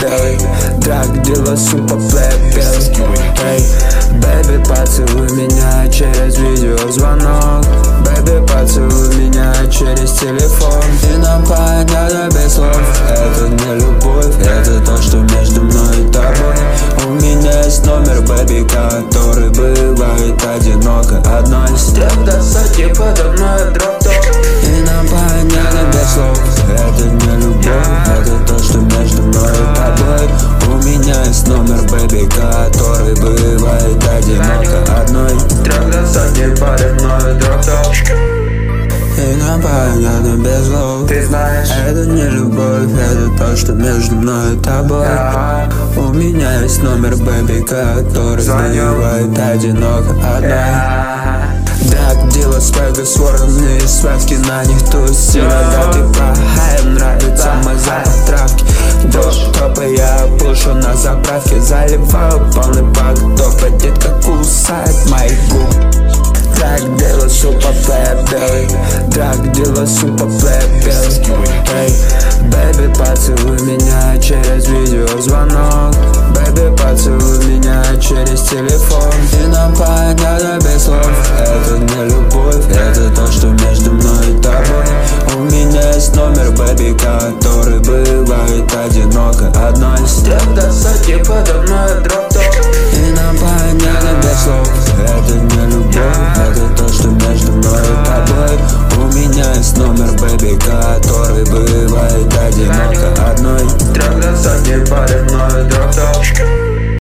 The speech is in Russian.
белый. Драг дела, супа, плей белый. Эй, бэби, поцелуй меня через видеозвонок. Бэби, поцелуй меня через телефон. И нам понятно без слов. Это не любовь, это то, что между мной и тобой. У меня есть номер, бэби, который бывает одиноко одной. С трех до сотни подо мной дроп-топ. И нам понятно без слов. Это не любовь, это то, что между мной и тобой. У меня есть номер, бэби, который бывает одиноко одной. С трех до сотни подо мной дроп-топ. И нам понятно без слов. Ты знаешь, это не любовь, это то, что между мной и тобой. У меня есть номер, бэби, который бывает одиноко одной. Драг, дела, свега, сворные связки, на них тусим. Иногда ты права, нравится мой запах травки. До топа я пушу на заправке, заливаю полный бак топа. Детка кусает мои губы. Драг, дела, супа, плей белый. Драг, дела, супа,